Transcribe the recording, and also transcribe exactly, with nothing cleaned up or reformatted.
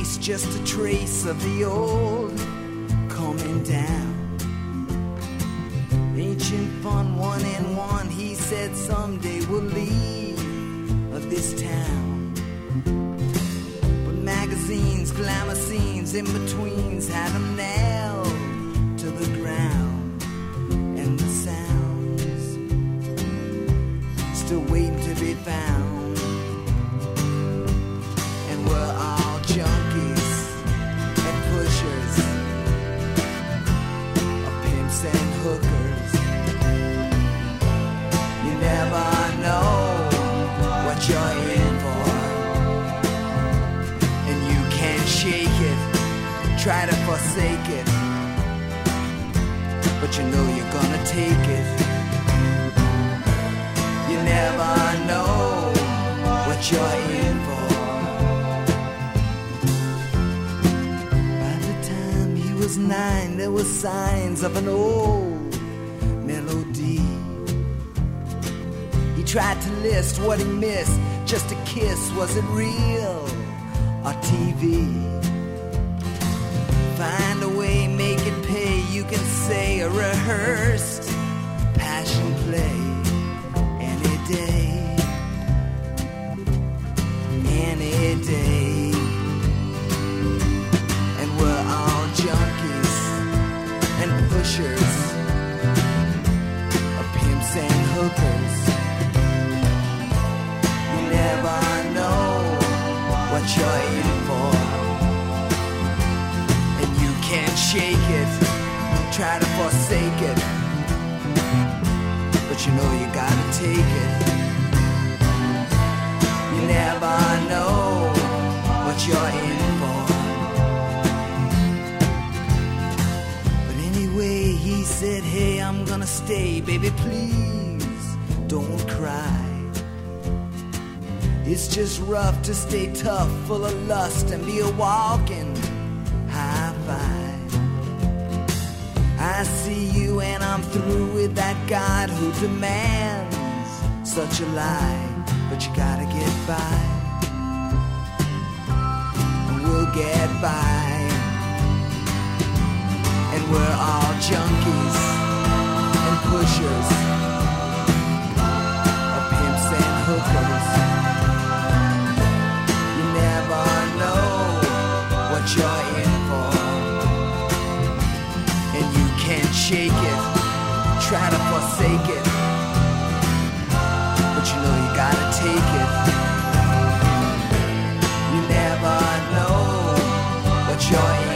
face, just a trace of the old coming down. Ancient fun, one and one, he said someday we'll leave of this town. But magazines, glamour scenes, in-betweens had them nailed to the ground. And the sounds still waiting to be found. And we're all junkies and pushers of pimps and hookers. You never know what you're in for, and you can't shake it, try to forsake it, but you know you're gonna take it. You never know what you're in for. By the time he was nine, there were signs of an old melody. He tried to list what he missed, just a kiss. Was it real or T V? Find a way, make it pay. You can say a rehearsed passion play any day, any day. And we're all junkies and pushers of pimps and hookers. You never know what you're in for, and you can't shake it, try to forsake it, but you know you gotta take it. You never know what you're in for. But anyway, he said, hey, I'm gonna stay, baby, please don't cry. It's just rough to stay tough, full of lust, and be a walking high five. I see you and I'm through with that God who demands such a lie. But you gotta get by, and we'll get by. And we're all junkies and pushers of pimps and hookers. You never know what you're in for, and you can't shake it, try to forsake it, but you know you gotta take it. You never know what you're in